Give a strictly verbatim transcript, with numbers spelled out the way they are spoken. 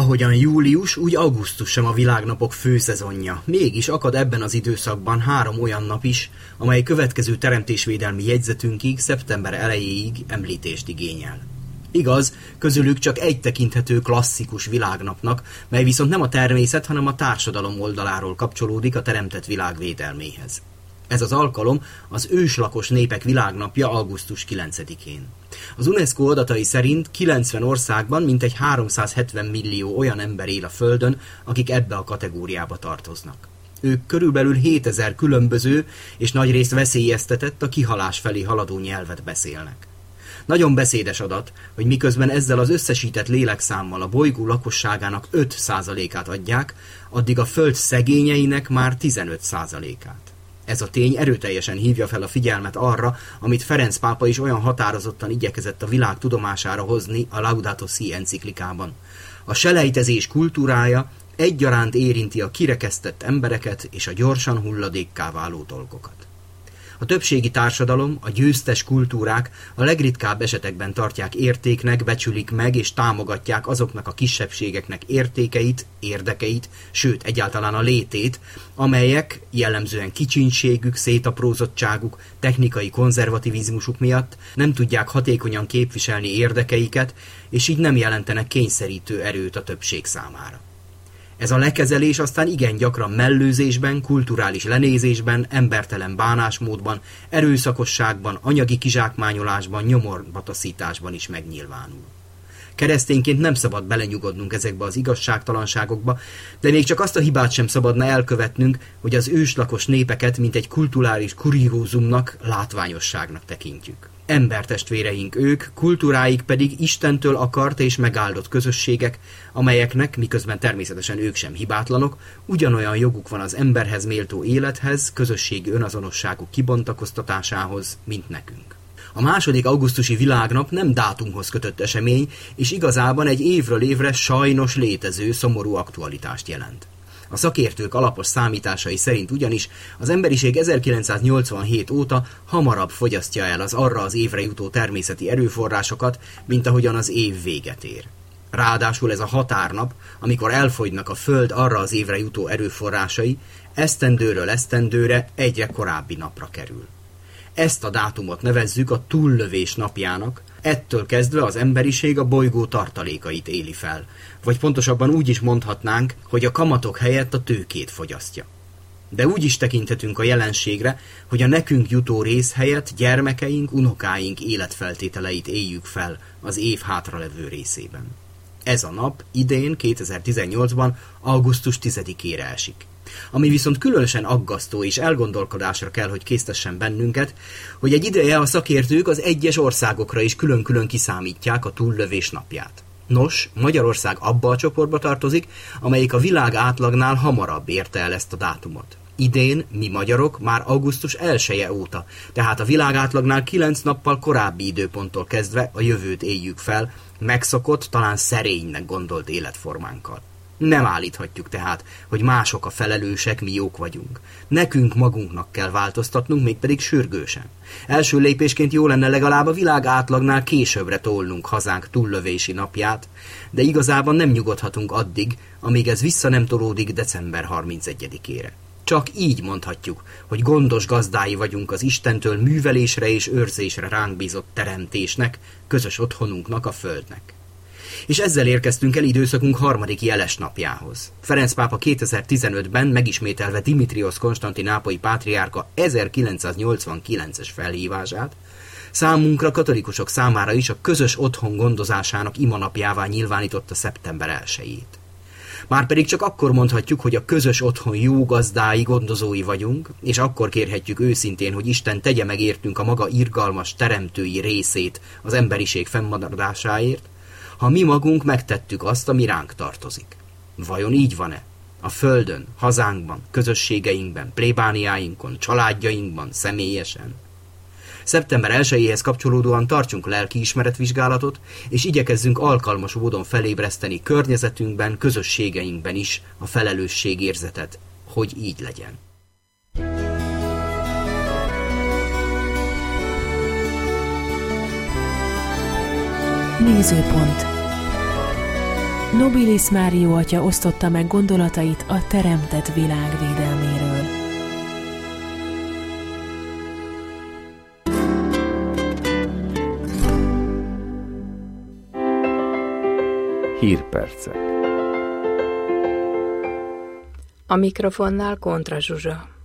Ahogyan július, úgy augusztus sem a világnapok főszezonja. Mégis akad ebben az időszakban három olyan nap is, amely következő teremtésvédelmi jegyzetünkig, szeptember elejéig említést igényel. Igaz, közülük csak egy tekinthető klasszikus világnapnak, mely viszont nem a természet, hanem a társadalom oldaláról kapcsolódik a teremtett világ védelméhez. Ez az alkalom az őslakos népek világnapja augusztus kilencedikén. Az UNESCO adatai szerint kilencven országban mintegy háromszázhetven millió olyan ember él a Földön, akik ebbe a kategóriába tartoznak. Ők körülbelül hétezer különböző és nagyrészt veszélyeztetett, a kihalás felé haladó nyelvet beszélnek. Nagyon beszédes adat, hogy miközben ezzel az összesített lélekszámmal a bolygó lakosságának öt százalékát adják, addig a Föld szegényeinek már tizenöt százalékát. Ez a tény erőteljesen hívja fel a figyelmet arra, amit Ferenc pápa is olyan határozottan igyekezett a világ tudomására hozni a Laudato Si enciklikában. A selejtezés kultúrája egyaránt érinti a kirekesztett embereket és a gyorsan hulladékká váló dolgokat. A többségi társadalom, a győztes kultúrák a legritkább esetekben tartják értéknek, becsülik meg és támogatják azoknak a kisebbségeknek értékeit, érdekeit, sőt egyáltalán a létét, amelyek jellemzően kicsinségük, szétaprózottságuk, technikai konzervativizmusuk miatt nem tudják hatékonyan képviselni érdekeiket, és így nem jelentenek kényszerítő erőt a többség számára. Ez a lekezelés aztán igen gyakran mellőzésben, kulturális lenézésben, embertelen bánásmódban, erőszakosságban, anyagi kizsákmányolásban, nyomorbataszításban is megnyilvánul. Keresztényként nem szabad belenyugodnunk ezekbe az igazságtalanságokba, de még csak azt a hibát sem szabadna elkövetnünk, hogy az őslakos népeket mint egy kulturális kuriózumnak, látványosságnak tekintjük. Embertestvéreink ők, kultúráik pedig Istentől akart és megáldott közösségek, amelyeknek, miközben természetesen ők sem hibátlanok, ugyanolyan joguk van az emberhez méltó élethez, közösségi önazonosságuk kibontakoztatásához, mint nekünk. A második augusztusi világnap nem dátumhoz kötött esemény, és igazában egy évről évre sajnos létező, szomorú aktualitást jelent. A szakértők alapos számításai szerint ugyanis az emberiség ezerkilencszáznyolcvanhét óta hamarabb fogyasztja el az arra az évre jutó természeti erőforrásokat, mint ahogyan az év véget ér. Ráadásul ez a határnap, amikor elfogynak a Föld arra az évre jutó erőforrásai, esztendőről esztendőre egyre korábbi napra kerül. Ezt a dátumot nevezzük a túllövés napjának, ettől kezdve az emberiség a bolygó tartalékait éli fel. Vagy pontosabban úgy is mondhatnánk, hogy a kamatok helyett a tőkét fogyasztja. De úgy is tekinthetünk a jelenségre, hogy a nekünk jutó rész helyett gyermekeink, unokáink életfeltételeit éljük fel az év hátralevő részében. Ez a nap idén, kétezer-tizennyolcban augusztus tizedikére esik. Ami viszont különösen aggasztó és elgondolkodásra kell, hogy késztessen bennünket, hogy egy ideje a szakértők az egyes országokra is külön-külön kiszámítják a túllövés napját. Nos, Magyarország abba a csoportba tartozik, amelyik a világ átlagnál hamarabb érte el ezt a dátumot. Idén mi magyarok már augusztus elseje óta, tehát a világ átlagnál kilenc nappal korábbi időponttól kezdve a jövőt éljük fel, megszokott, talán szerénynek gondolt életformánkkal. Nem állíthatjuk tehát, hogy mások a felelősek, mi jók vagyunk. Nekünk magunknak kell változtatnunk, mégpedig sürgősen. Első lépésként jó lenne legalább a világ átlagnál későbbre tolnunk hazánk túllövési napját, de igazában nem nyugodhatunk addig, amíg ez vissza nem tolódik december harmincegyedikére. Csak így mondhatjuk, hogy gondos gazdái vagyunk az Istentől művelésre és őrzésre ránk bízott teremtésnek, közös otthonunknak, a Földnek. És ezzel érkeztünk el időszakunk harmadik jeles napjához. Ferenc pápa kétezer-tizenötben megismételve Dimitriosz konstantinápolyi pátriárka ezerkilencszáznyolcvankilences felhívását, számunkra, katolikusok számára is a közös otthon gondozásának imanapjává nyilvánította szeptember elsejét. Márpedig csak akkor mondhatjuk, hogy a közös otthon jó gazdái, gondozói vagyunk, és akkor kérhetjük őszintén, hogy Isten tegye meg értünk a maga irgalmas teremtői részét az emberiség fennmaradásáért, ha mi magunk megtettük azt, ami ránk tartozik. Vajon így van-e? A Földön, hazánkban, közösségeinkben, plébániáinkon, családjainkban, személyesen? Szeptember elsejéhez kapcsolódóan tartsunk lelkiismeretvizsgálatot, és igyekezzünk alkalmas módon felébreszteni környezetünkben, közösségeinkben is a felelősségérzetet, hogy így legyen. Nézőpont. Nobilis Mário atya osztotta meg gondolatait a teremtett világ védelméről. Hírpercek. A mikrofonnál Kontra Zsuzsa.